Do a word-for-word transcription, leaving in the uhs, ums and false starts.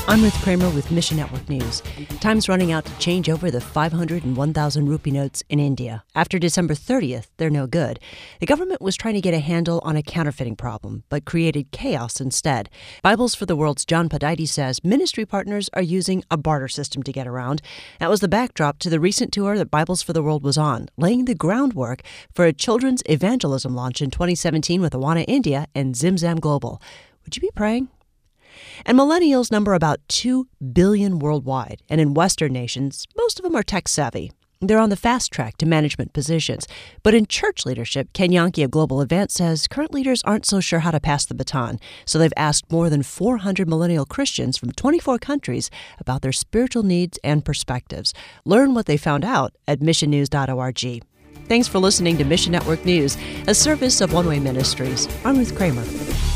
I'm Ruth Kramer with Mission Network News. Time's running out to change over the five hundred and one thousand rupee notes in India. After December thirtieth, they're no good. The government was trying to get a handle on a counterfeiting problem, but created chaos instead. Bibles for the World's John Podide says ministry partners are using a barter system to get around. That was the backdrop to the recent tour that Bibles for the World was on, laying the groundwork for a children's evangelism launch in twenty seventeen with Awana India and Zimzam Global. Would you be praying? And millennials number about two billion worldwide, and in Western nations, most of them are tech-savvy. They're on the fast track to management positions. But in church leadership, Ken Yankee of Global Event says current leaders aren't so sure how to pass the baton, so they've asked more than four hundred millennial Christians from twenty-four countries about their spiritual needs and perspectives. Learn what they found out at mission news dot org. Thanks for listening to Mission Network News, a service of One Way Ministries. I'm Ruth Kramer.